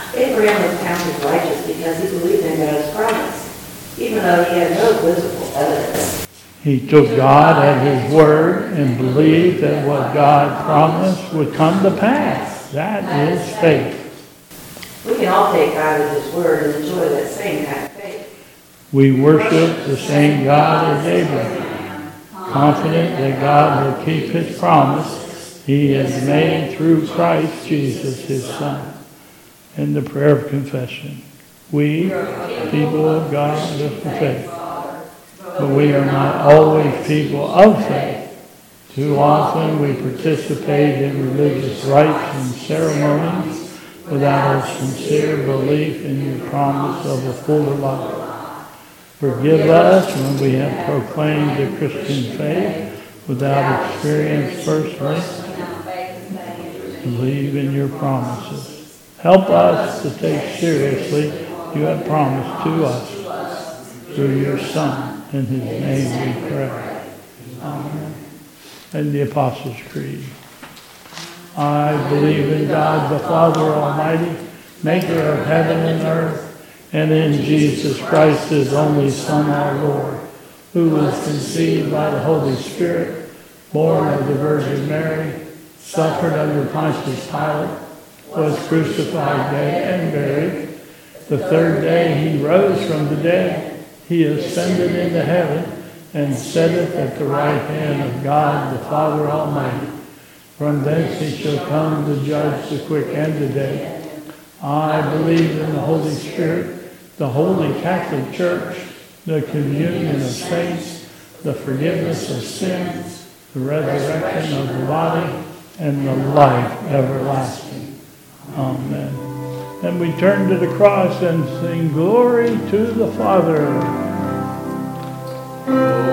Abraham was counted righteous because he believed in God's promise, even though he had no visible evidence. He took God at his word and believed that what God promised would come to pass. That is faith. We can all take God at his word and enjoy that same kind of faith. We worship the same God as Abraham, confident that God will keep his promise he has made through Christ Jesus, his Son. In the prayer of confession, we, people of God of faith, but we are not always people of faith. Too often we participate in religious rites and ceremonies without a sincere belief in your promise of a fuller life. Forgive us when we have proclaimed the Christian faith without experience personally. Believe in your promises. Help us to take seriously you have promised to us through your Son. In his name we pray. Amen. And the Apostles' Creed. I believe in God the Father Almighty, maker of heaven and earth, and in Jesus Christ, his only Son, our Lord, who was conceived by the Holy Spirit, born of the Virgin Mary, suffered under Pontius Pilate, was crucified, dead, and buried. The third day he rose from the dead. He ascended into heaven and sitteth at the right hand of God the Father Almighty. From thence he shall come to judge the quick and the dead. I believe in the Holy Spirit, the Holy Catholic Church, the communion of saints, the forgiveness of sins, the resurrection of the body, and the life everlasting. Amen. And we turn to the cross and sing glory to the Father.